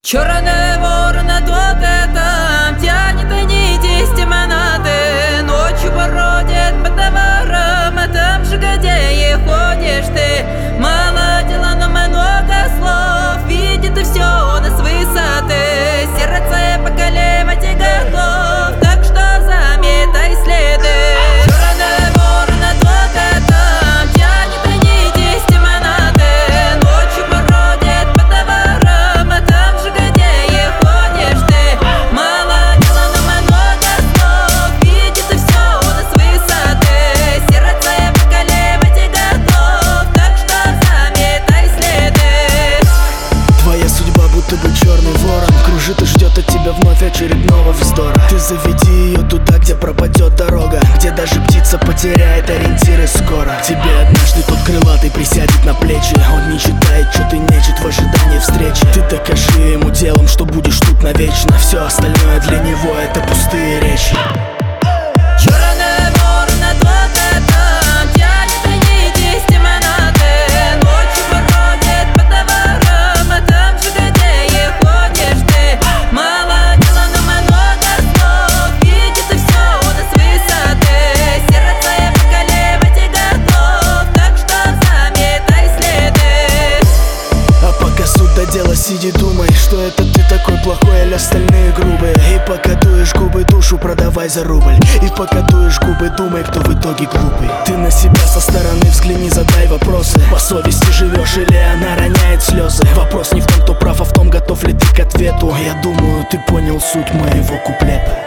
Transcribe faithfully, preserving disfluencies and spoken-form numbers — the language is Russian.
Черная ворона долго там тянет нити из темноты, ночью бродит по товарам, а там же, где и ходишь ты. Мало дела, но много слов, видит и все он с высоты. Сердце поколебать и готов, так что заметай следы. Черная ворона долго там тянет нити из темноты, ночью бродит по товарам, а там же, где и ходишь ты. Мало дела, но много слов, видит и все он с высоты. Сердце поколебать и готов, так что заметай следы. Твоя судьба будто бы черный ворон, кружит и ждет от тебя вновь очередного вздора. Ты заведи ее туда, где пропадет дорога, где даже птица потеряет ориентиры скоро. Тебе однажды тот крылатый присядет на плечи, он не читает, что ты нечет в ожидании встречи. Ты докажи ему делом, что будешь тут навечно, все остальное для него это пустые речи. Черная ворона долго там тянет нити из темноты, ночью бродит по товарам, а там же, где и ходишь ты. Мало дела, но много слов, видит и все он с высоты. Сердце поколебать и готов, так что заметай следы. А пока суд до дела сиди, думай, что это ты такой плохой, или остальные грубые. И пока дуешь губы, душу продавай за рубль. И пока дуешь губы, думай, кто в итоге глупый. Ты на себя со стороны взгляни, задай вопросы. По совести живешь или она роняет слезы? Вопрос не в том, кто прав, а в том, готов ли ты к ответу. Я думаю, ты понял суть моего куплета.